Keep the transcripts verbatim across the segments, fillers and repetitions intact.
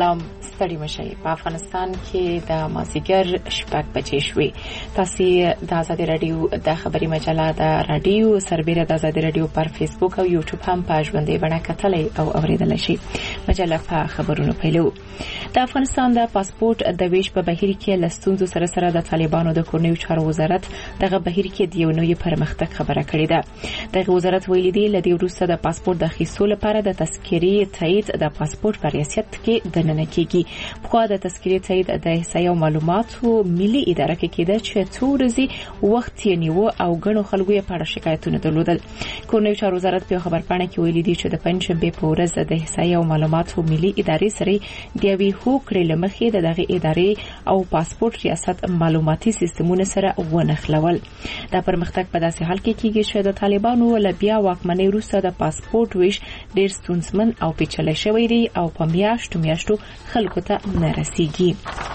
سلام ستړي مشي. په افغانستان کې د مازیګر شپږ بجې شوې. تاسو د آزادي رادیو د خبري مجله د رادیو سربېره د آزادي رادیو پر فیسبوک او یوټیوب هم په ژوندۍ بڼه کتلای او اوریدلای شئ. مجله په خبرونو پیلو. د افغانستان د پاسپورت د ویش په بهیر کې لستونزو سره سره د طالبانو د کورنیو چارو وزارت دغه بهیر کې د یو نوې پرمختګ خبره کړې ده. دغه وزارت ویلي دی لدی وروسته د پاسپورت د اخیستلو لپاره د تذکرې تایید د پاسپورت په ریاست کې دننه کیږي. په د تذکرې تایید د احصایې او معلوماتو ملي اداره کې کېده چې څو ورځې وخت یې نیو او ګڼو خلکو یې په اړه شکایتونه درلودل. کورنیو چارو وزارت په خبرپاڼه کې ویلي دی چې د پنځشنبې په ورځ د احصایې او معلوماتو ملي ادارې سره د یوې هوکړې له مخې د دغه ادارې او پاسپورت ریاست معلوماتي سیستمونه سره ونښلول. دا پرمختګ په داسې حال کې کېږي چې د طالبانو له بیا واکمنۍ وروسته د پاسپورت ویش ډېر ستونزمن او پیچلی شوی دی او په میاشتو میاشتو خلکو ته نه رسیږي.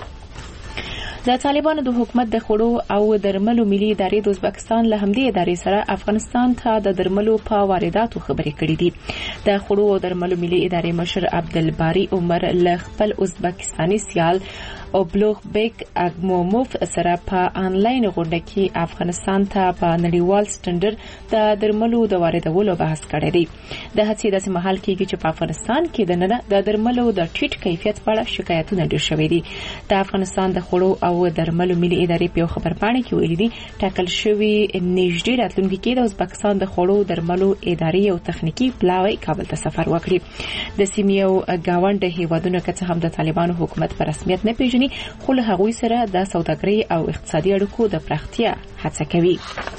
د طالبانو د حکومت د خوړو او درملو ملي ادارې د ازبکستان له همدې ادارې سره افغانستان ته د درملو په وارداتو خبرې کړې دي. د خوړو او درملو ملي ادارې مشر عبدالباری عمر له خپل ازبکستاني سیال او بلوغ بیک اګموموف سره په انلاین غونډه کې افغانستان ته په نړیوال سټنډرډ د درملو د واردولو بحث کړی دی. د هڅې داسې مهال کېږي چې په افغانستان کې د نه د درملو د ټیټ کیفیت په اړه شکایتونه ډېر شوي دي. د افغانستان د خوړو او درملو ملي ادارې په خبرپاڼه کې ویلي دي ټاکل شوی نږدې راتلونکي کې د ازبکستان د خوړو درملو ادارې او تخنیکی پلاوی کابل ته سفر وکړي. د سیمې او گاونډ هیوادونو کې هم د طالبانو حکومت په رسمیت نه پیژني، خو له هغوی سره د سوداګرۍ او اقتصادي اړیکو د پراختیا هڅه کوي.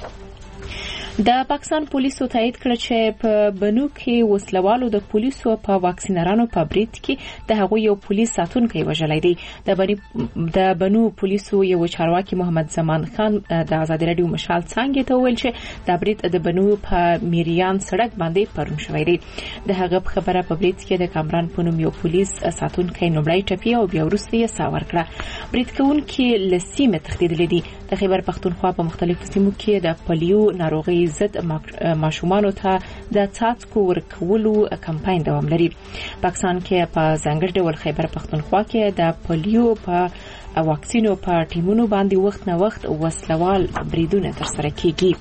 د پاکستان پولیسو تایید کړ چې په بنو کې وسلوالو د پولیسو په واکسینرانو په برید کې د هغوی یو پولیس ساتونکی وژلی دی. د بنو د بنو پولیسو یو چارواکي محمد زمان خان د آزادي رادیو مشال څنګه ته ویل چې د برید د بنو په میریان سړک باندې پرون شوی دی. د هغه په خبره په برید کې د کامران په نوم یو پولیس ساتونکی نومړی ټپي او بیا وروسته یې ساه ورکړه. برید کوونکي له سیمې تښتېدلی دي. د خیبر پښتونخوا په مختلفو سیمو کې د پولیو ناروغي ضد ماشومانو ته د څاڅکو ورکولو کمپاین دوام لري. پاکستان کې په ځانګړي ډول خیبر پښتونخوا کې د پولیو په واکسینو په ټیمونو باندې وخت نه وخت وسلوال بریدونه ترسره کیږي.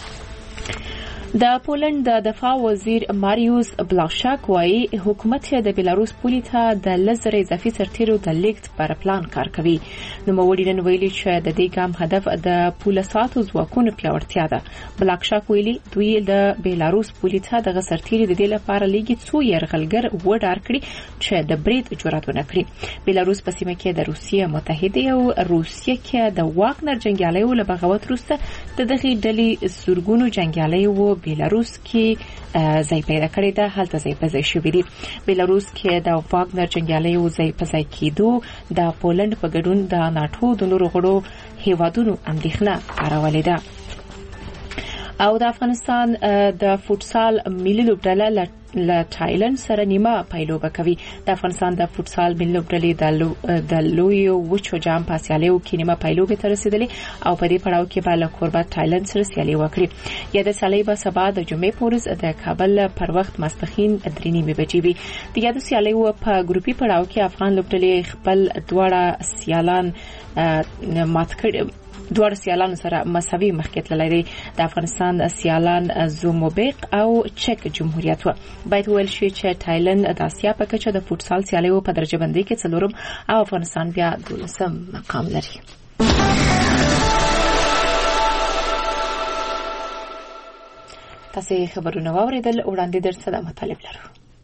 د پولند د دفاع وزیر ماریوس بلاشاک وايي حکومت د بیلاروس پولي ته د لزر اضافي سرتیرو د لیږد پر پلان کار کوي. نو موړي نن ویلي چې د دې ګام هدف د پولساتو ځواکونو پیاوړتیا ده. بلاشاک ویلي دوی د بیلاروس پولي ته د سرتیرو د دې لپاره لیږي څو يرغلګر وډار کړي چې د برید جرأت ونه کړي. بیلاروس په سیمه کې د روسیې متحده او روسیې کې د واګنر جنگیالیو له بغاوت وروسته د دغه ډلې زورګونو جنگیالیو بیلاروس کې ځای پیدا کړی ده. هلته ځای په ځای شوي دي. بیلاروس کې د واګنر جنګیالیو ځای په ځای کېدو د پولند په ګډون د ناټو د نورو غړو هیوادونو اندېښنه اړولې ده. او د افغانستان د فوتسال ملي لوبډله له تایلند سره نیمه پایلوبه کوي. د افغانستان د فوتسال ملي لوبډلې د لوی وچو جام په سیالیو کې نیمه پایلوبه ته رسیدلې او په دې پړاو کې به له کوربه تایلند سره سیالي وکړي. یا د سیالۍ به سبا د جمعې په ورځ د کابل پر وخت ماسپښین درې نیمې بجې وي. د یاد سیالیو په ګروپي پړاو کې افغان لوبډلې خپل دواړه سیالان مات کړي دوړ سیالانو سره مساوي مخکې لري. د افغانستان سیالان زومبیق او چک جمهوریت و. باید ویل شي چې تایلند د اسیا په کچه د فوتسال سیالیو په درجه بندي کې څلورم او افغانستان بیا دولسم مقام لري. تاسو خبرونه واوریدل. وړاندې درته د مطالب لرو.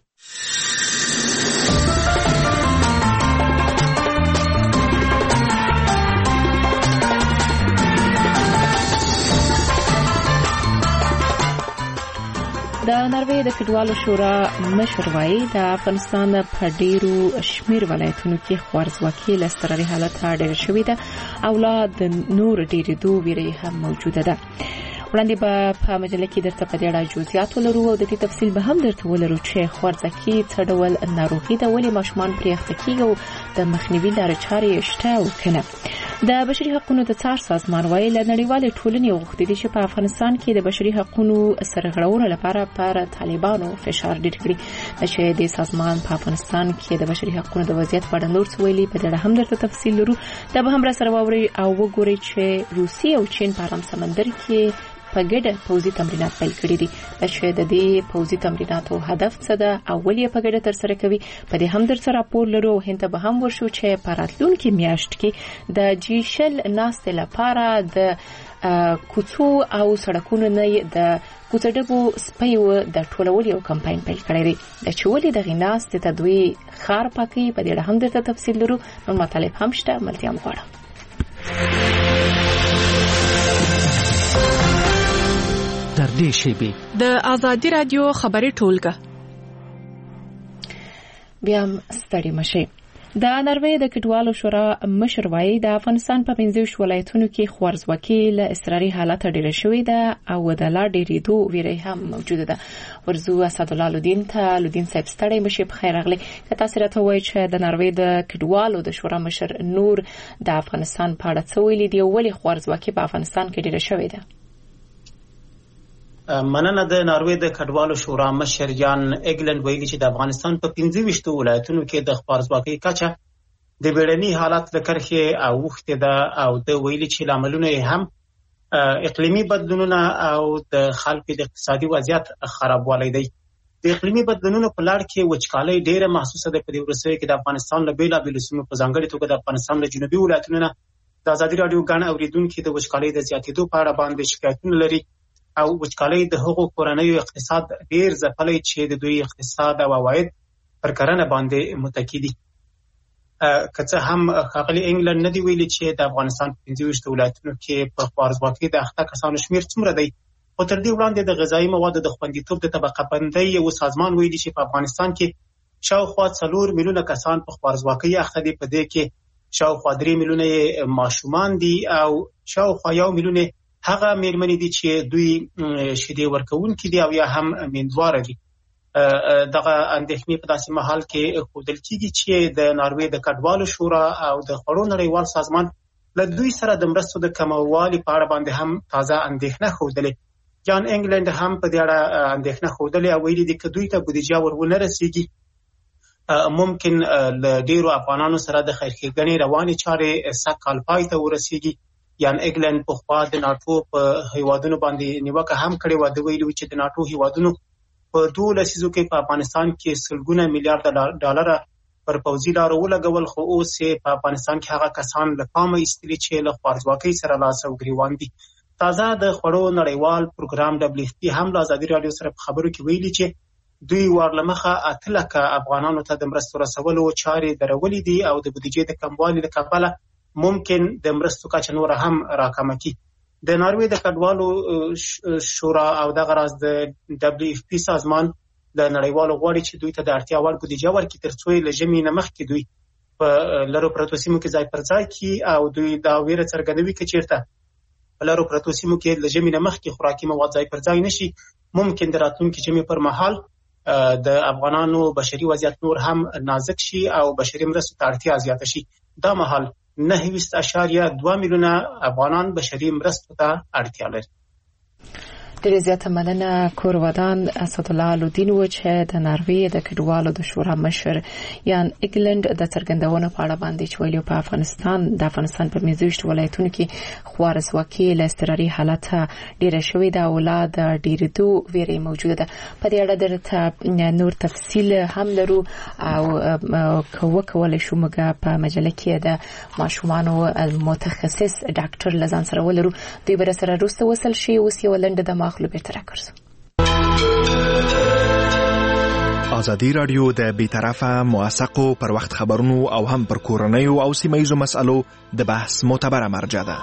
د ناروې د کډوالو شورا مشر وايي د افغانستان په ډیرو شمیر ولایتونو کې خوارځواکي له ستراري حالت ډېر شوې ده او لا د نور ډېرېدو ویره هم موجوده ده. وړاندې به په مجله کې درته په دې اړه جزئیات ولرو او د دې تفصیل به هم درته ولرو چې خوارځواکي څه ډول ناروغي ده، ولې ماشومان پرې اخته کېږي او د مخنیوي لارې چارې شته او کنه. د بشري حقوقو د څار سازمان وايي له نړیوالې ټولنې غوښتي دي چې په افغانستان کې د بشري حقوقو سرغړونو لپاره پر طالبانو فشار ډیر کړي. چې د سازمان په افغانستان کې د بشري حقوقو د وضعیت په اړه نور څه ویلي په دې اړه هم درته تفصیل لرو. دا به هم را سره واوري او وګورئ چې روسیه او چین په ارام سمندر کې په ګډه پوځي تمرینات پیل کړي دي. چې د دې پوځي تمریناتو هدف څه ده او ولې په ګډه ترسره کوي په دې هم درته راپور لرو. هند به هم ورشو چې په راتلونکي میاشت کې د جی شل ناستې لپاره د کوڅو او سړکونو نه د کوڅډګو سپیو د ټولولو یو کمپاین پیل کړی دی. د چولې د غناست ته دوی خار پاکي په دې اړه هم درته تفصیل لرو. نو مطالب هم شته ملتیا مغواړم. در دې شیبې د آزادی رادیو خبري ټولګه بیا ستړي مشي. د ناروې د کډوالو شورا مشر وايي د افغانستان په پنځه ولایتونو کې خوارزواکي له اضطراري حالت ډیره شوې ده او د لا ډیریدو ویره هم موجوده ده. ورزو اسد الله لودین ته لودین صاحب ستړي مشي په خیر اغلی. که تاسو راته وایئ چې د ناروې د کډوالو د شورا مشر نور د افغانستان په اړه څه ویلي دي او ولې خوارزواکي په افغانستان کې ډیره شوې ده؟ مننه. د ناروې د کډوالو شورا مشر یان اګلند ویلي چې د افغانستان په پنځه ویشت ولایتونو کې د خوارزواکۍ کچه د بیړني حالت له کرښې اوښتې ده او د ویلي چې لاملونه یې هم اقلیمي بدلونونه او د خلکو د اقتصادي وضعیت خرابوالی دی. د اقلیمي بدلونونو په لړ کې وچکالۍ ډیره محسوسه ده په دې وروستیو کې د افغانستان له بېلابېلو سیمو په ځانګړې توګه د افغانستان له جنوبي ولایتونو نه د ازادي راډیو ګڼ اورېدونکي د وچکالۍ د زیاتېدو په اړه باندې شکایتونه لري او وچکالۍ د هغو کورنیو اقتصاد ډیر ځپلی چې د دوی اقتصاد او عواید پر کرنه باندې متکی دي. که څه هم ښاغلي انګلند نه دی ویلي چې د افغانستان په پنځه ویشت ولایتونو کې په خوارزواکۍ د اخته کسانو شمېر څومره دی، خو تر دې وړاندې د غذایي موادو د خوندیتوب د طبقه بندۍ یو سازمان ویلي چې په افغانستان کې شاوخوا څلور میلیونه کسان په خوارزواکۍ اخته دي. په دې کې شاوخوا درې میلیونه یې ماشومان دي او شاوخوا یو میلیونه هغه میرمنې دي چې دوی شیدې ورکوونکي دي او یا هم میندواره دي. دغه اندېښنې په داسې مهال کې ښودل کېږي چې د ناروې د کډوالو شورا او د خوړو نړیوال سازمان له دوی سره د مرستو د کموالي په اړه باندې هم تازه اندېښنه ښودلې. جان انګلند هم په دې اړه اندېښنه ښودلې او ویلي دي که دوی ته بودیجه ور ونه رسیږي ممکن له ډیرو افغانانو سره د خیرښېګڼې روانې چارې سږ کال پای ته ورسیږي. یان اګلند په خوا د ناټو په هیوادونو باندې نیوکه هم کړې وه. د ویلي چې د ناټو هیوادونو په دوه لسیزو کې په افغانستان کې سلګونه میلیارډ ډالره پر پوځي لارو ولګول، خو اوس په افغانستان کې هغه کسان له پامه ایستلي چې له خوارزواکۍ سره لاس او ګریوان دي. تازه د خوړو نړیوال پروګرام ډبلیو اف پی هم له ازادي راډیو سره په خبرو کې ویلي چې دوی ورلمخه اته لکه افغانانو ته د مرستو رسولو چارې درولې دي او د بودیجې د کموالي له کبله ممکن د مرستو کچه نور هم راکمه کی. د ناروې د کډوالو شورا او دغه راز د دبليو اف پی سازمان د نړیوالو غواړي چې دوی ته د اړتیا وړ بودیجه ورکړي ترڅو له ژمي نه مخکې دوی په لرو پرتو سیمو کې ځای پر ځای کړي او دوی دا ویره څرګندوي چې چیرته په لرو پرتو سیمو کې له ژمي نه مخکې خوراکي مواد ځای پر ځای نشي، ممکن د راتلونکي ژمي پر مهال د افغانانو بشري وضعیت نور هم نازک شي او بشري مرستو ته اړتیا زیاته شي. دا مهال نهه ویشت اعشاریه دوه میلیونه افغانان بشري مرستو ته اړتیا لري. ډېر زیاته مننه. کورودان اسد الله لودین و چې د ناروې د کډوالو د شورا مشر یان اګلند د څرګندونو په اړه باندې چې ویلي په افغانستان د افغانستان په پنځه ویشت ولایتونو کې خوارزواکي له اضطراري حالت ډیره شوې ده او لا د ډیریدو ویره موجوده ده. په دې اړه درته نور تفصیل هم لرو او کوو کولای شو موږ په مجله کې د ماشومانو متخصص ډاکټر لزان سره ولرو. دوی به سره روسته وصل شي. اوس یو لنډه د مخلو به تر کړو. ازادي رادیو د بیطرفه موثقو پر وخت خبرونو او هم پر کورنیو او سیمایزو مسالو د بحث معتبره مرجع ده.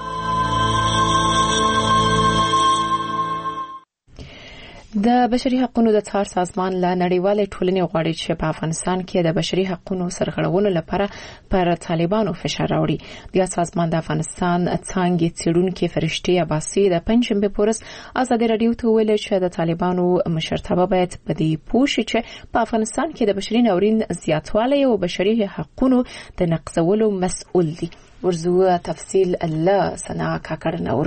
د بشري حقوقو د څار سازمان له نړیوالې ټولنې غواړي چې په افغانستان کې د بشري حقوقو سرغړونو لپاره پر طالبانو فشار راوړي. د سازمان د افغانستان څنګه څېړونکو فرشتي عباسي د پنځمبه پورس ازادي راډیو ته ویل چې د طالبانو مشرتابه باید په دې پوه شي چې په افغانستان کې د بشري ناورین زیاتوالی او بشري حقوقو د نقضولو مسؤل دي. ورزو تفصیل الله سنا کاکړ نور.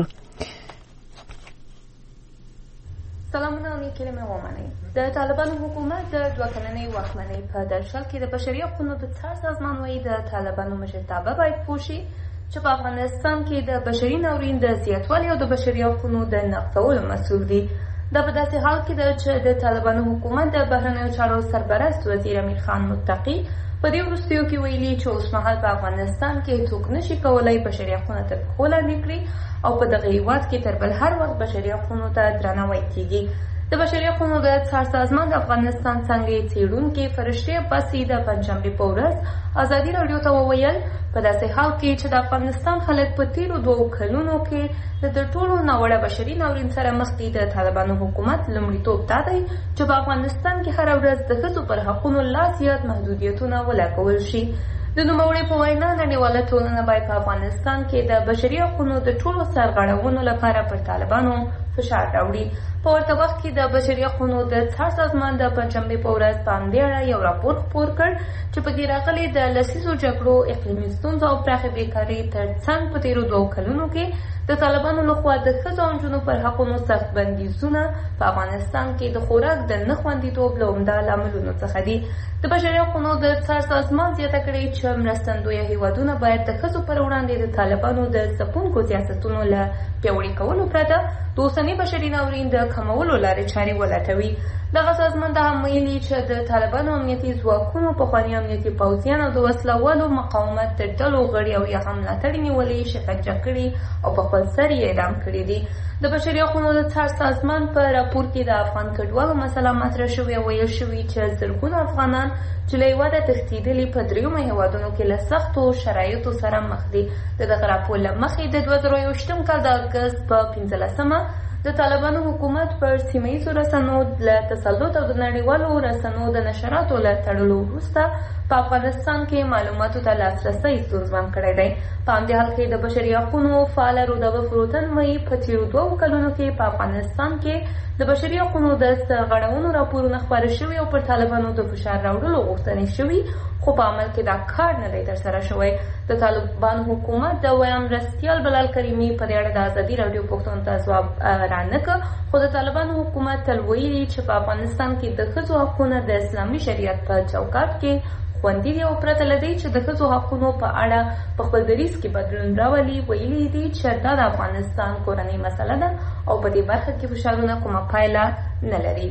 سلامونه او نیکې مې ومنئ. د طالبانو حکومت د دوه کلنۍ واکمنۍ په درشل کې د بشري حقوقو د څار سازمان وایي د طالبانو مشرتابه باید پوه شي چې په افغانستان کې د بشري ناورین د زیاتوالي او د بشري حقوقو د نقضولو مسؤل دي. دا په داسې حال کې ده چې د طالبانو حکومت د بهرنیو چارو سرپرست وزیر امیر خان متقي په دې وروستیو کې ویلي چې اوسمهال په افغانستان کې څوک نشي کولی بشري حقونه تر پښو لاندې کړي او په دغه هېواد کې تر بل هر وخت بشري حقونو ته درناوی کیږي. د بشري حقونو د څار سازمان د افغانستان څنګه څېړونکي فرشته عباسي د پنجشنبې په ورځ ازادي راډیو ته وویل په داسې حال کې چې د افغانستان خلک په تیرو دوو کلونو کې د تر ټولو ناوړه بشري ناورین سره مخ دي، د طالبانو حکومت لومړیتوب دا دی چې په افغانستان کې هره ورځ د ښځو پر حقونو لا زیات محدودیتونه ولګول شي. د نوموړي په وینا نړیواله ټولنه باید په افغانستان کې د بشري حقونو د ټولو سرغړونو لپاره پر طالبانو فشار راوړي. په ورته وخت کې د بشري حقونو د څار سازمان د پنجشنبې په ورځ په همدې اړه یو راپور خپور کړ چې په کې راغلي د لسیزو جګړو، اقلیمي ستونزو او پراخې بیکارۍ تر څنګ په تېرو دوو کلونو کې د طالبانو لخوا د ښځو او نجونو پر حقونو سخت بندیزونه په افغانستان کې د خوراک د نه خوندیتوب له عمده لاملونو څخه دي. د بشري حقونو د څار سازمان زیاته کړې چې مرستندویه هیوادونه باید د ښځو پر وړاندې د طالبانو د ځپونکو سیاستونو له پیاوړي کولو پرته د اوسني بشري ناورین د کمولو لارې چارې ولټوي. دغه سازمان دا هم ویلي چې د طالبانو امنیتي ځواکونو پخواني امنیتي پوځیان او د وسلوالو مقاومت د ډلو غړي او یا هم ملاتړي نیولې، شکنجه کړي او په خپل سر یې اعدام کړي دي. د بشري حقونو د څار سازمان په راپور کې د افغان کډوالو مسله مطرح شوې او ویل شوي چې زرګونه افغانان چې له هېواده تښتېدلي په دریمو هېوادونو کې له سختو شرایطو سره مخ دي. د دغه راپور له مخې د دوه زره یوویشتم کال د اګست په پنځلسمه د طالبانو حکومت پر سیمه ییزو رسنیو له تسلط او د نړیوالو رسنیو د نشراتو له تړلو وروسته په افغانستان کې معلوماتو ته لاسرسی ستونزمن کړی دی. په همدې حال کې د بشري حقونو فعاله رودابه فروتن وایي په تېرو دوو کلونو کې په افغانستان کې د بشري حقونو د سرغړونو راپورونه خپاره شوي او پر طالبانو د فشار راوړلو غوښتنې شوي، خو په عمل کې دا کار نه دی ترسره شوی. د طالبانو حکومت د ویم مرستیال بلال کریمي په دې اړه د ازادي راډیو پوښتنو ته ځواب رانکړ، خو د طالبانو حکومت تل ویلي چې په افغانستان کې د ښځو حقونه د اسلامي شریعت په چوکاټ کې خوندي دي او پرته له دې چې د ښځو حقونو په اړه په خپل دریځ کې بدلون راولي، ویلي دي چې دا د افغانستان کورنۍ مسله ده او په دې برخه کې فشارونه کومه پایله نه لري.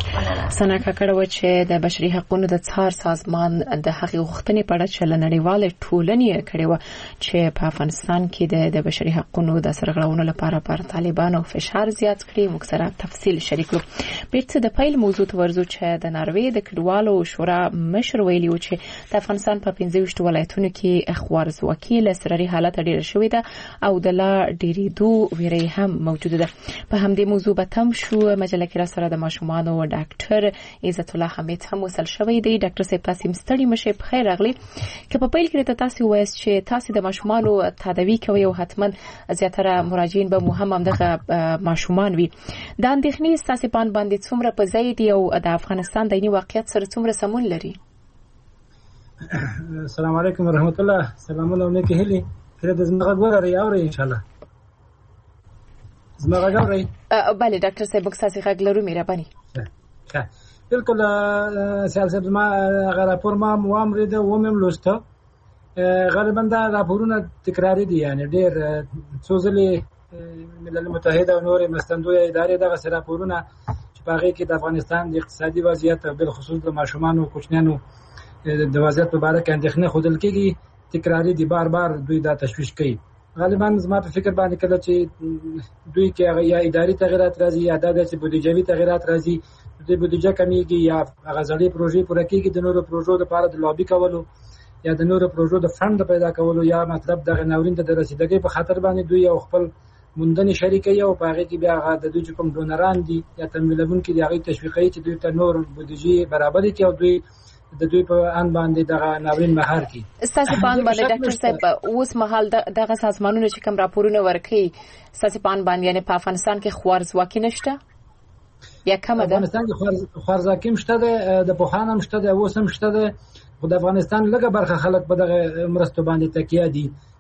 سنا کاکړ و چې د بشري حقوقو د څار سازمان د هغې غوښتنې په اړه چې له نړیوالې ټولنې کړې وه چې په افغانستان کې د بشري حقوقو د سرغړونو لپاره پر طالبانو فشار زیات کړي. موږ سره تفصیل شریک کړو. بیرته د پیل موضوع ته ورځو چې د ناروې د کډوالو شورا مشر ویلي و چې د افغانستان په پنځه ویشت ولایتونو کې خوارځواکي له اضطراري حالت ډېره شوې ده او د لا ډېرېدو ویره هم موجوده ده. په همدې موضوع به تم شو. مجله کې را سره د ماشومانو ډاکټر عزت الله حمید هم وصل شوی دی. ډاکټر صاحب تاسو مستړي مشه په خیر راغلی. که په پیل کې تاسو وایي چې تاسو د ماشومانو تداوی کوي او حتما زیاتره مراجعین به مهم هم دغه ماشومان وي. د اندېښنې تاسو پان باندې څومره په ځای دی او د افغانستان د دیني واقعیت سره څومره سمون لري؟ السلام علیکم ورحمت الله. سلامونه او نیکه هلي. کله د زمغه ګورې اوري ان شاء الله. زمغه ګورې. بله ډاکټر صاحب تاسو غږ لرو مهرباني. بالکل سیاست ما راپور ما موامرید و مم لوسته غالبا دا راپورونه تکراری دي، یعنی ډېر څو ځلې ملل متحده او نور مرستندویه ادارې دغه راپورونه چې په هغې کې د افغانستان د اقتصادي وضعیت او بالخصوص د ماشومانو او کوچنیانو د وضعیت په باره کې اندېښنه ښودل کېږي، تکراري دي، بار بار دوی دا تشویش کوي. غالبا زما په فکر باندې کله چې دوی کې یا اداري تغیرات راځي یا دا چې بودیجوي تغیرات راځي، د بودیجه کمیږي یا هغه ځلې پروژې پوره کېږي د نورو پروژو لپاره د لابي کولو یا د نورو پروژو د فند پیدا کولو یا مطلب دغه ناورین ته د رسیدګۍ په خاطر باندې دوی یو خپل موندنې شریکه او په هغې کې بیا هغه د دوی چې کوم ډونران دي یا تمویلونکي دي هغې تشویقوي چې دوی ته نور بودیجې برابرې کړي او دوی د دوی په ان باندې دغه ناورین مهار کړي. ستاسو په ان باندې ډاکټر صاحب اوس مهال دغه سازمانونه چې کوم راپورونه ورکوي ستاسو په ان باندې یعنې په افغانستان کې خوارځواکي نشته یا کمه ده؟ افغانستان کې خوارځواکي شته ده، د پوهان هم شته ده، اوس هم شته ده، خو د افغانستان لږه برخه خلک په دغه مرستو باندې تکیه دي.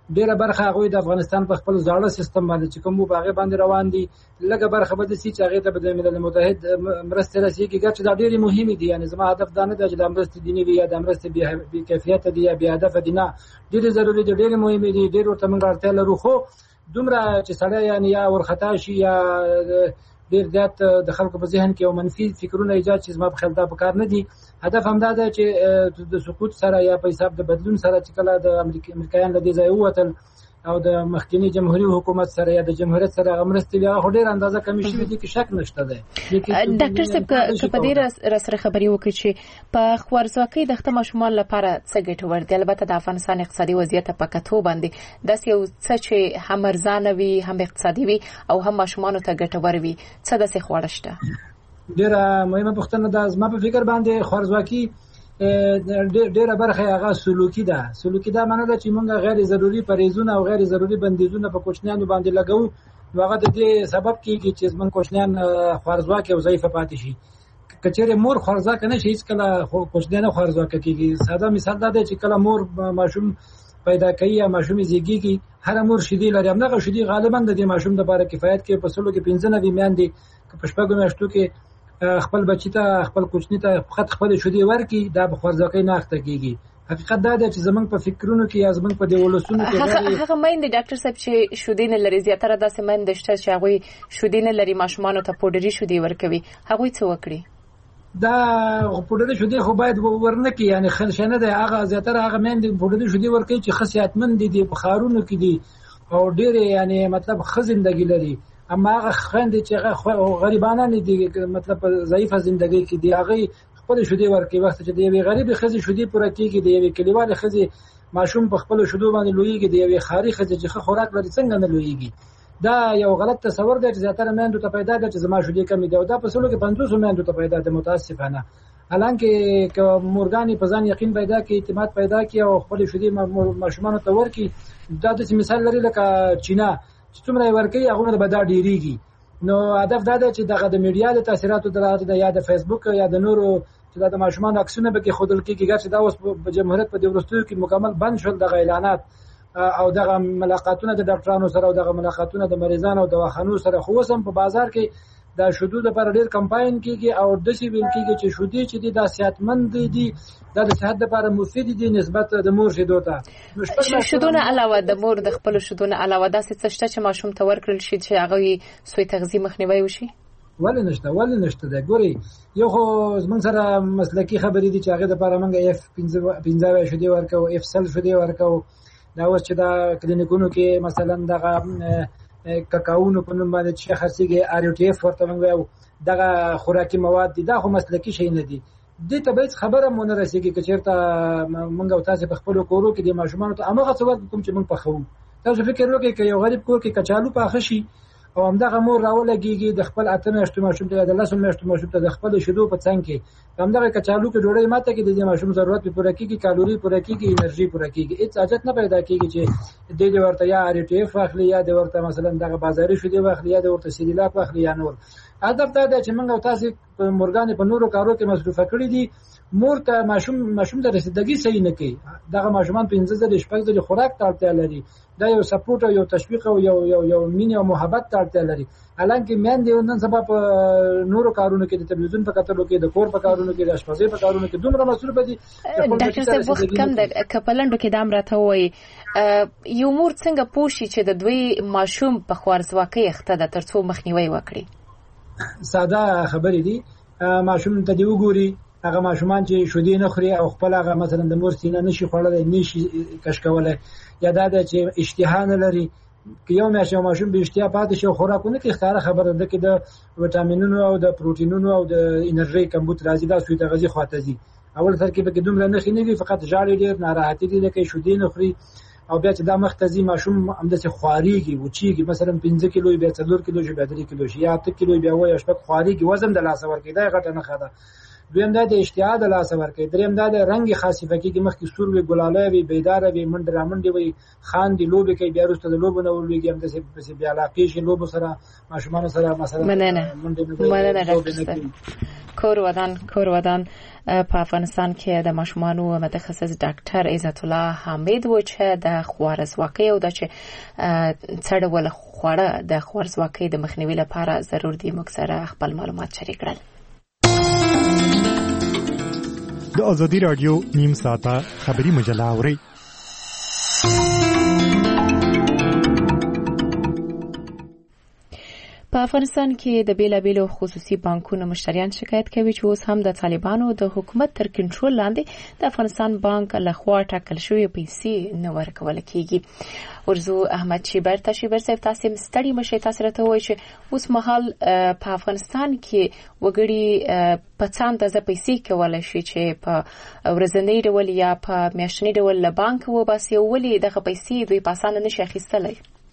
ډیره برخه هغه د افغانستان په خپل ځاړه سیستم باندې چې کوم باغې باندې روان دي لږه برخه به د سي چې هغه ته د ملل متحد مرستې رسیدي چې دا ډیره مهمه دي. یعنی زما هدف دا نه دی چې د مرستې دیني وي یا د مرستې بې کیفیت دي یا بې هدف دي، نه، ډیره ضروري دي، ډیره مهمه دي، ډیر ورته موږ اړتیا لرو. خو دومره چې سړی یعنی یا ورخطا شي یا ډیر زیات د خلکو په ذهن کې یو منفي فکرونه ایجاد شي، زما په خیال دا په کار نه دي. هدف همدا دی چې د سقوط سره یا په حساب د بدلون سره چې کله د امریکایان له دې ځای ووتل او د مخکنی جمهوریت حکومت سره یا د جمهوریت سره مرستې بیا ډېر اندازه کمی شوې دي کې شک نشته دی. ډاکټر صاحب که په دې را سره خبرې وکړي چې په خوارځواکۍ دغه ماشومان لپاره څه ګټور دي، البته د افغانستان اقتصادي وضعیت په کتو باندې داسې یو څه چې هم ارزانه وي هم اقتصادي وي او هم ماشومانو ته ګټور وي، څه داسې خواړه شته؟ ډېره مهمه پوښتنه ده. زما په فکر باندې خوارځواکي ډیره برخه هغه سلوکي ده. سلوکي ده معنی ده چې موږ غیر ضروري پریزونه او غیر ضروري بندیزونه په کوچنیانو باندې لګو، هغه د دې سبب کیږي چې زمون کوچنیان خوارځواکي او ضعیف پاتې شي. کچېره مور خوارځواکه نه شي، هیڅ کله کوچنیان خوارځواکه کیږي. ساده مثال ده چې کله مور ماشوم پیدا کوي یا ماشوم زیږیږي، هر مور شیدې لري، همغه شیدې غالبا د دې ماشوم لپاره کفایت کوي. په سلو کې پنځه نه میاندې په شپږو میاشتو کې خپل بچی ته خپل کوچنی ته خپل خپل شودي ورکی دا به خوارځواکۍ نه اخته کیږي. حقیقت دا دی چې زمونږ په فکرونو کې یا زمونږ په دیولسونو کې هغه هغه مېندې ډاکټر صاحب چې شودي نه لري، زیاتره داسې مېندې شته چې هغه شودي نه لري، ماشومانو ته پوډري شودي ورکوي، هغه څه وکړي؟ دا پوډري شودي خو باید ورنکي، یعنی خلشنه ده. هغه زیاتره هغه مېندې پوډري شودي ورکوي چې خصياتمند دي، په خارونو کې دي او ډېر یعنی مطلب خزندګي لري. اما هغه خويندې چې غریبانه نه دي، مطلب ضعیفه ژوندۍ کې دي، هغه خپل شودي ورکوي. وخت چې د یوې غریبې ښځې شودي پوره کېږي، د یوې کلیوالې ښځې ماشوم په خپل شودو باندې لویږي، د یوې ښاري ښځې چې خوراک لري څنګه نه لویږي. دا یو غلط تصور دی چې زیاتره میندو ته پیدا ده چې زما شودي کمی دی، او دا په سلو کې پنځوس میندو ته پیدا ده متاسفانه. حالانکه که مورګانی په ځان یقین پیدا کړي، اعتماد پیدا کړي او خپل شودي ماشومانو ته ورکړي، دا د مثال لري لکه چینا چې څومره ورکوي هغه به دا ډیریږي. نو هدف دا دی چې دغه د میډیا د تاثیراتو درات د یا د فیسبوک یا د نورو چې د ماشومان عکسونه به کې خودل کېږي، چې دا اوس په جمهوریت په دورستو کې مکمل بند شول دغه اعلانات او دغه ملاقاتونه د ډاکټرانو سره او دغه ملاقاتونه د مریضانو او دواخانو سره. خو اوس هم په بازار کې دا شودو د پر ډیر کمپاین کېږي او د سی ویل کېږي چې شودي چې د صحتمند دي، د صحت لپاره مفید دي نسبت د مور شیدو ته. شودونه علاوه د مور د خپل شودونه علاوه داسې څه شته چې ماشوم ته ورکړل شي چې هغه سوی تغذیه مخنیوي وشي؟ ولې نشته ولې نشته دا ګوري. یو خو زمون سره مسلکی خبرې دي چې هغه د لپاره موږ اف پنځه شودي ورکو، اف سل شودي ورکو. دا اوس چې دا کلینیکونو کې مثلا دغه کاکاونو په نوم باندې چې خرڅيږي ار یو ټي اف ورته موږ دغه خوراکي مواد دي، دا خو مسلکی شي نه دي. دې ته به خبره مونږ رسېږي چې چیرته موږ او تاسو په خپل کورو کې د ماشومانو ته امغه څه ورته کوم چې موږ پخوو. تاسو فکر وکړئ چې یو غریب کور کې کچالو پاخه شي او همدغه مور راولګيږي د خپل اته میاشتو ماشوم ته د لاسو میاشتو ماشوم ته د خپل شیدو په څنګ کې همدغه کچالو کې ډوډۍ ماته کې د دې ماشوم ضرورت پوره کیږي، کالوري پوره کیږي، انرژي پوره کیږي. هیڅ حاجت نه پیدا کیږي چې د دې ورته یا ار ټي اف واخلي یا د ورته مثلا دغه بازاري شیدو واخلي یا د ورته سیریلاک واخلي یا نور. هدف دا دی چې موږ او تاسو په مورګانې په نورو کارو کې مصروفه کړی دي، مور ته ماشوم ماشوم ته رسیدګي صحیح نه کوي. دغه ماشومان پنځه ځله شپږ ځله خوراک ته اړتیا لري، دا یو سپورټ او یو تشویق او یو یو یو مینه او محبت ته اړتیا لري. حالانکه میندې نن سبا په نورو کارونو کې د تلویزیون په کتلو کې، د کور په کارونو کې، د اشپزۍ په کارونو کې دومره مصروفه دي. ډاکټر صاحب وخت کم د کپلندو کې دام راته وایي یو مور څنګه پوښي چې د دوی ماشوم په خوارځواکۍ اخته ده ترڅو مخنیوي وکړي؟ ساده خبرې دي. ماشوم ته دی وګوري، هغه ماشومان چې شودي نه خوري او خپل هغه مثلا د مور سینه نشي خوړلای، نشي کش کولای، یا دا چې اشتها نه لري، که یو میاشت یو ماشوم به اشتها پاتې شي خوراکونه کې ښکاره خبره ده کې د وټامینونو او د پروتینونو او د انرژي کمبود راځي، دا سوی تغذیه خواته ځي. اول ترکیب کې دومره نه خینې فقط جاړي ډیر ناراحتي دي لکه شودي نه خوري او بیا چې دا مختزي ماشوم همداسې خواريږي وچیږي، مثلا پنځه کیلو بیا څلور کیلو بیا درې کیلو شي یا اته کیلو بیا وای شپږ خواريږي، وزن د لاس ورکې دا غټه نه خاله. دویم دا د اشتها د لاس ورکې، دریم دا د رنگ خاصفه کې مخکې سور وي، ګلاله وي، بیدار وي، منډ را منډي وي، خان دي لوبي کوي، بیا وروسته د لوبو نه ولېږي همداسې پسې بیا علاقې شي لوبو سره ماشومان سره مثلا مننه مننه ډاکټر کور ودان کور ودان په افغانستان کې د ماشومانو متخصص ډاکټر عزت الله حامد و چې د خوارزواکۍ او د چې څړول خوړه د خوارزواکۍ د مخنیوي لپاره ضرور دي موږ سره خپل معلومات شریک کړل. د آزادی رادیو نیم ساعته خبری مجله اوري. په افغانستان کې د بیلابیلو خصوصي بانکونو مشتریان شکایت کوي چې اوس هم د طالبانو د حکومت تر کنټرول لاندې د افغانستان بانک له خوا ټاکل شوی پیسې نه ورکول کیږي. ورزو احمد شیبر ته شیبر صاحب تاسو مستړي مشه تاسو راته وایي چې اوس مهال په افغانستان کې وګړي په څان د پیسې کولای شي چې په ورځنی ډول یا په میاشتنی ډول له بانک وباسي ولې دغه پیسې دوی په اسانه نشي اخیستلای.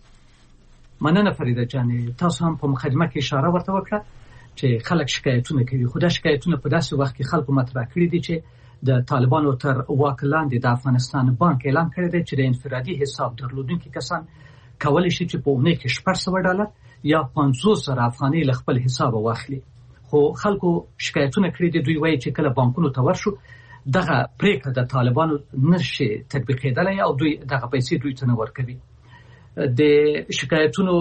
مننه فریده جانې، تاسو هم په مقدمه کې اشاره ورته وکړه چې خلک شکایتونه کوي، خو دا شکایتونه په داسې وخت کې خلکو مطرح کړي دي چې د طالبانو تر واک لاندې د افغانستان بانک اعلان کړی دی چې د انفرادي حساب درلودونکي کسان کولی شي چې په اونۍ کې شپږ سوه ډالر یا پنځوس زره افغانۍ له خپل حسابه واخلي. خو خلکو شکایتونه کړي دي، دوی وایي چې کله بانکونو ته ورشو دغه پریکړه د طالبانو نشي تطبیقېدلی او دوی دغه پیسې دوی ته نه ورکوي. د شکایتونو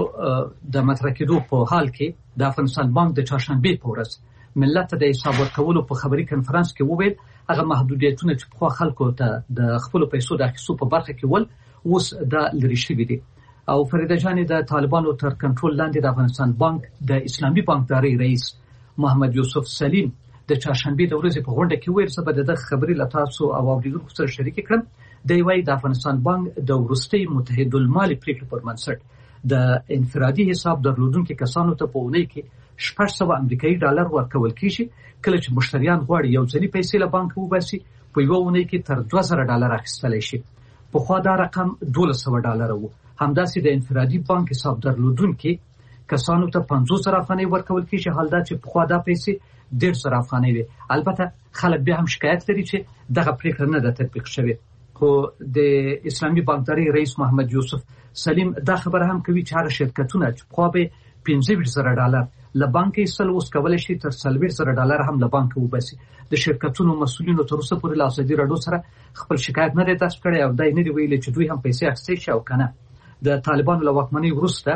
د مطرح کېدو په حال کې د افغانستان بانک د چهارشنبې په ورځ ملت ته د حساب ورکولو په خبري کنفرانس کې وویل هغه محدودیتونه چې پخوا خلکو ته د خپلو پیسو د اخیستو په برخه کې ول اوس دا لرې شوي دي. او فریده جانې د طالبانو تر کنټرول لاندې د افغانستان بانک د اسلامي بانکدارۍ رئیس محمد یوسف سلیم د چهارشنبې د ورځې په غونډه کې ویل زه به دغه خبرې له تاسو او اوریدونکو سره شریک کړم. دی وايي د افغانستان بانک د وروستي متحد المال پریکړې پر بنسټ د انفرادي حساب درلودونکو کسانو ته په اونۍ کې شپږ سوه امریکایي ډالر ورکول کیږي، کله چې مشتریان غواړي یو ځلي پیسې له بانک وباسي په یوه اونۍ کې تر دوه زره ډالر اخیستلی شي. پخوا دا رقم دولس سوه ډالره و. همداسې د انفرادي بانک حساب درلودونکو کسانو ته پنځوس زره افغانۍ ورکول کیږي، حال دا چې پخوا دا پیسې ډېر زره افغانۍ وي. البته خلک بیا هم شکایت لري چې دغه پریکړه نه ده تطبیق شوې. خو د اسلامي بانکدارۍ رئیس محمد یوسف سلیم دا خبره هم کوي چې هغه شرکتونه چې پخوا به پنځه ویشت زره ډالر له بانک ایستل اوس کولی شي تر څلوېښت زره ډالر هم له بانک وباسي. د شرکتونو مسؤلینو تر اوسه پورې له ازادي راډیو سره خپل شکایت نه دی تاسو کړی او دا یې نه دی ویلي چې دوی هم پیسې اخیستی شي او که نه. د طالبانو له واکمنۍ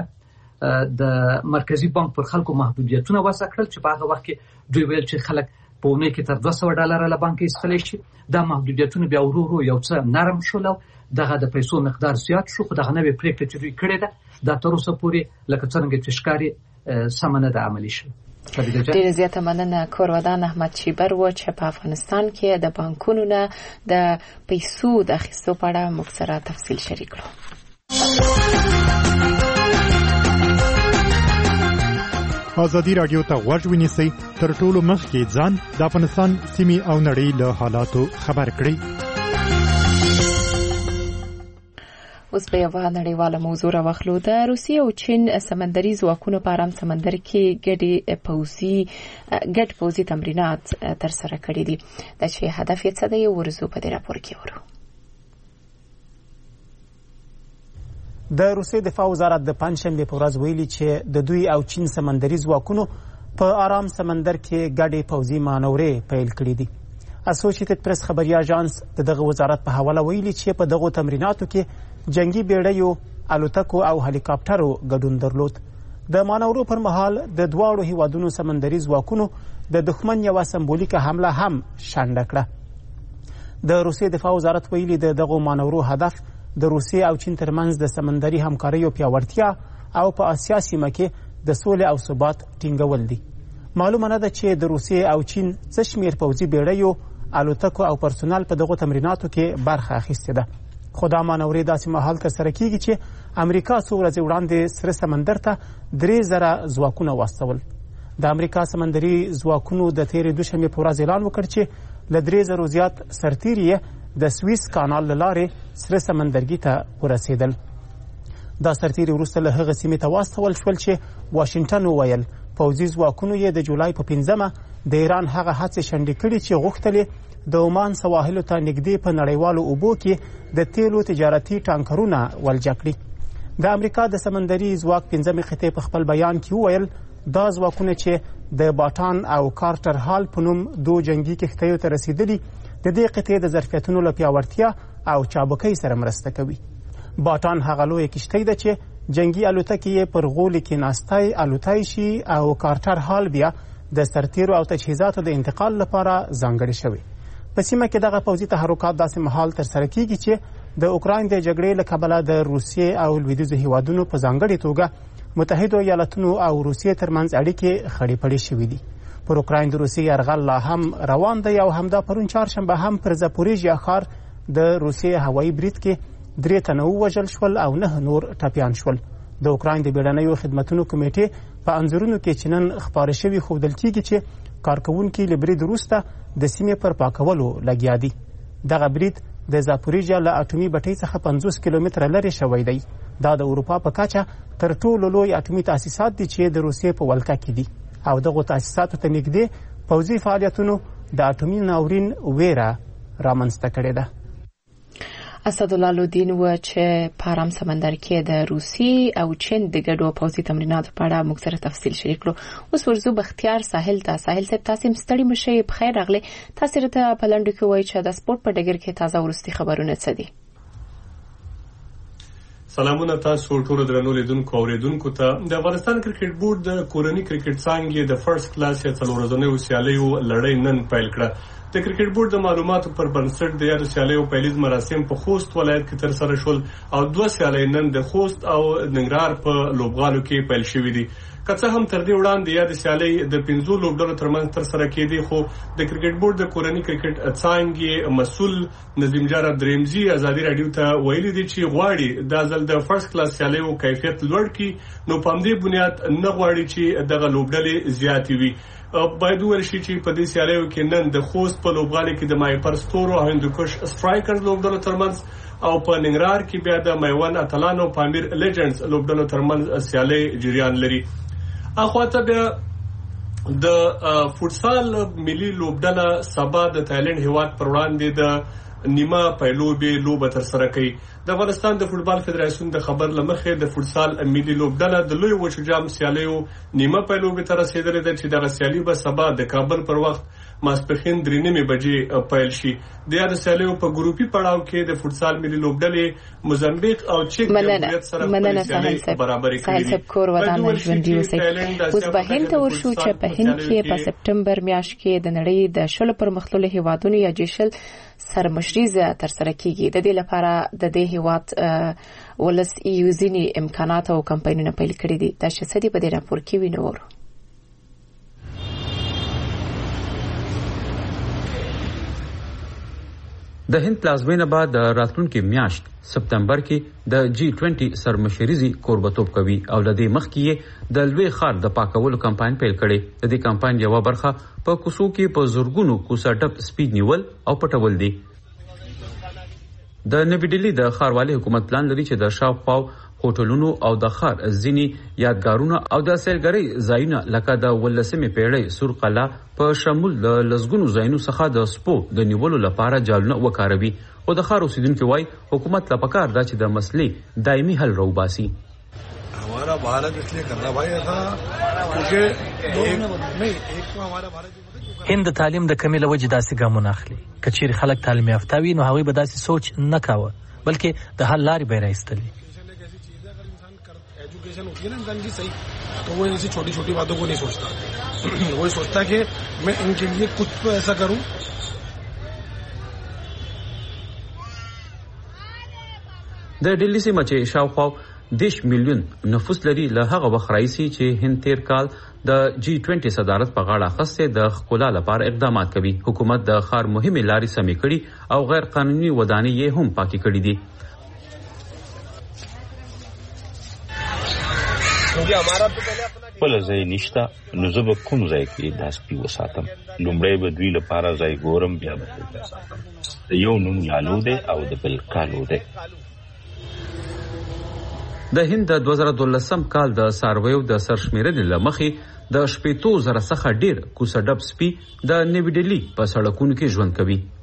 وروسته د مرکزي بانک پر خلکو محدودیتونه وضع کړل چې په هغه وخت کې دوی ویل چې خلک په اونۍ کې تر دوه سوه ډالره له بانک ایستلی شي. دا محدودیتونه بیا ورو ورو یو څه نرم شول او دغه د پیسو مقدار زیات شو. خو دغه نوې پریکړه چې دوی کړې ده دا تر اوسه پورې لکه څرنګه چې ښکاري سمه نه ده عملي شوې. ډېره زیاته مننه کورودان احمد شیبر و چې په افغانستان کې د بانکونو نه د پیسو د اخیستو په اړه موږ سره تفصیل شریک کړو. آزادی رادیو ته غوږ ونیسئ، تر ټولو مخکې ځان د افغانستان سیمې او نړۍ له حالاتو خبر کړئ. اوس په یوه نړیواله موضوع راواخلو. د روسیې او چین سمندري ځواکونو په ارام سمندر کې ګډې پوځي ګډ پوځي تمرینات ترسره کړي دي. د چې هدف یې څه دی ورزو په دې راپور کې ورو. د روسیې دفاع وزارت د پنجشنبې په ورځ ویلي چې د دوی او چین سمندري ځواکونو په ارام سمندر کې ګډې پوځي مانورې پیل کړي دي. اسوسییټډ پریس خبري اژانس د دغه وزارت په حواله ویلي چې په دغو تمریناتو کې جنگي بیړیو، الوتکو او هلیکاپټرو ګډون درلود. د مانورو پر مهال د دواړو هیوادونو سمندري ځواکونو د دښمن یوه سمبولیکه حمله هم شنډه کړه. د روسیې دفاع وزارت ویلي د دغو مانورو هدف د روسیې او چین ترمنځ د سمندري همکاریو پیاوړتیا او په اسیا سیمه کې د سولې او ثبات ټینګول دي. معلومه نه ده چې د روسیې او چین څه شمېر پوځي بیړیو، الوتکو او پرسونل په دغو تمریناتو کې برخه اخیستې ده. خو دا مانورې داسې مهال ترسره کیږي چې امریکا څو ورځې وړاندې سره سمندر ته درې زره ځواکونه واستول. د امریکا سمندري ځواکونو د تېرې دوشنبې په ورځ اعلان وکړ چې له درې زرو زیات سرتیري د سویس کانال له لارې سره سمندرګي ته ورسېدل. دا سرتیري وروسته له هغه سیمې ته واستول شول چې واشنګټن وویل پوځي ځواکونو یې د جولای په پنځمه د ایران هغه هڅې شنډې کړي چې غوښتلې د عمان سواحلو ته نږدې په نړیوالو اوبو کې د تیلو تجارتي ټانکرونه ولجه کړي. د امریکا د سمندري ځواک پنځمې قطعې په خپل بیان کې وویل دا ځواکونه چې د باټان او کارټر هال په نوم دوه جنگي کښتیو ته رسیدلي د دې قطعې د ظرفیتونو له پیاوړتیا او چابکۍ سره مرسته کوي. باټان هغه لویه کښتۍ ده چې جنگي الوتکې یې پر غولي کېناستی الوتی شي او کارټر هال بیا د سرتیرو او تجهیزاتو د انتقال لپاره ځانګړې شوی. په سیمه کې دغه پوځي تحرکات داسې مهال ترسره کیږي چې د اوکراین د جګړې له کبله د روسیې او لویدیځو هیوادونو په ځانګړې توګه متحدو ایالتونو او روسیې ترمنځ اړیکې خړې پړې شوې دي. پر اوکراین د روسیې یرغل لا هم روان دی او همدا پرون چهارشنبه هم پر زاپوریژیا ښار د روسیې هوایي برید کې درې تنه ووژل شول او نه نور ټپیان شول. د اوکراین د بیړنیو خدمتونو کمیټې په انځورونو کې چې نن خپاره شوي ښودل کیږي چې کارکوونکي له برید وروسته د سیمې پر پاکولو لګیا دي. دغه برید د زاپوریژیا له اټومي بټۍ څخه پنځوس کیلومتره لرې شوی دی. دا د اروپا په کچه تر ټولو لوی اټومي تاسیسات دي چې د روسیې په ولکه کې دي او دغو تاسیساتو ته نږدې پوځي فعالیتونو د اټومي ناورین ویره رامنځته کړې ده. اسدالله لودین و چې په ارام سمندر کې د روسي او چین د ګډو پوځي تمریناتو په اړه موږ سره تفصیل شریک کړو. اوس ورزو بختیار ساحل ته. ساحل صاحب تاسو مستړي مشي په خیر راغلي. تاسو ته په لنډو کې وایي چې د سپورت په ډګر کې تازه ورستي خبرونه څه دي؟ سلامونه تاسو ټول درنو لیدونکو او اوریدونکو ته. د افغانستان کرکټ بورډ د کورنۍ کرکټ څانګې د فرست کلاس یا څلورورځنیو سیالیو لړۍ نن پیل کړه. د کرکټ بورډ د معلوماتو پر بنسټ د یادو سیالیو پیلیز مراسم په خوست ولایت کې ترسره شول او دوه سیالۍ نن د خوست او ننګرهار په لوبغالو کې پیل شوې دي. که څه هم تر دې وړاندې یاد سیالۍ د پنځو لوبډلو ترمنځ ترسره کېدې، خو د کرکټ بورډ د کورنۍ کرکټ څانګې مسؤل نظیم جاره درېمزي ازادي رادیو ته ویلي دي چې غواړي دا ځل د فرست کلاس سیالیو کیفیت لوړ کړي، نو په همدې بنیاد نه غواړي چې دغه لوبډلې زیاتې وي. باید وویل شي چې په دې سیالیو کې نن د خوست په لوبغالي کې د مایپر ستورو او هندوکش سټرایکرز لوبډلو ترمنځ او په ننګرهار کې بیا د میوند اتلان او پامیر لیجنډز لوبډلو ترمنځ سیالي جریان لري. اخواته بیا د فوټسال ملي لوبډله سبا د تایلند هیواد پر وړاندې د نیمه پیلوبې لوبه ترسره کوي. د افغانستان د فوټبال فدراسیون د خبر لمخې د فوټسال ملي لوبډله د لوی وچو جام سیالیو نیمه پیلوبې ته رسیدلې ده چې دغه سیالي به سبا د کابل پر وخت ماسپښین درې نیمې بجې پیل شي. د یاد سیالیو په ګروپي پړاو کې د فوټسال ملي لوبډلې موزمبیق او چیک جمهوریت سره برابرې کړې دي. کور ودانه ژوندۍ اوسئ. اوس به هند ته ورشو چې په هند کې په سپټمبر میاشت کې د نړۍ د شلو پرمختللو هیوادونو یا جیشل سرمشریزه ترسره کیږي. د دې لپاره د دې هیواد ولس ایو ځینې امکانات او کمپاینونه پیل کړي دي. دا شسدي په دې راپور کې وینو. د هند پلازمینه بعد د راتلونکي میاشت سپتمبر کې د جی بیس سرمشریزي کوربتوب کوي او لدې مخکې د لوی خار د پاکولو کمپاین پیل کړي. د دې کمپاین یو برخه په کوڅو کې په زورګونو کوڅه ټپ سپیډ نیول او پټول دي. د نوی ډیلی د ښاروالۍ حکومت پلان لري چې د شاوخوا هوټلونو او د ښار ځینې یادګارونه او د سیلګرۍ ځایونه لکه د ولسمې پیړۍ سور قلعه په شمول د لسګونو ځایونو څخه د سپو د نیولو لپاره جالونه وکاروي. او د ښار اوسیدونکو وايي حکومت لا پکار دا چې د مسلې دایمي حل راوباسي. हमारा भारत इसलिए करना भाई था क्योंकि नहीं एक तो हमारा भारत هند تعلیم د کمی له وجې داسې ګامونه اخلي. کچیر خلک تعلیم یافته وي نو هغوی به داسې سوچ نه کاوه بلکې د حل لارې به راایستلې. एजुकेशन होती है ना इंसान की सही, तो वो ऐसी छोटी छोटी बातों को नहीं सोचता. वो सोचता कि मैं इनके लिए कुछ तो ऐसा करूं. د ډیلی سیمه چې شاوخوا دیش میلیون نفوس لري له هغه وخت راځي چې هند تیر کال د جی بیس صدارت په غاړه اخیسته د ښکلا لپاره اقدامات کوي. حکومت د ښار مهمه لارې سمې کړي او غیر قانوني ودانۍ یې هم پاکي کړي دي. بل ځای نشته نو زه به کوم ځای کې دا سپي وساتم. لومړی به دوی لپاره ځای ګورم، بیا به د یو نوم لالو دی او د بل کالو دی. د هند د دوه زره دولسم کال د سارویو د سرشمیرنې له مخې د شپېتو زره څخه ډېر کوڅه ډب سپي د نوی ډیلی په سړکونو کې ژوند کوي.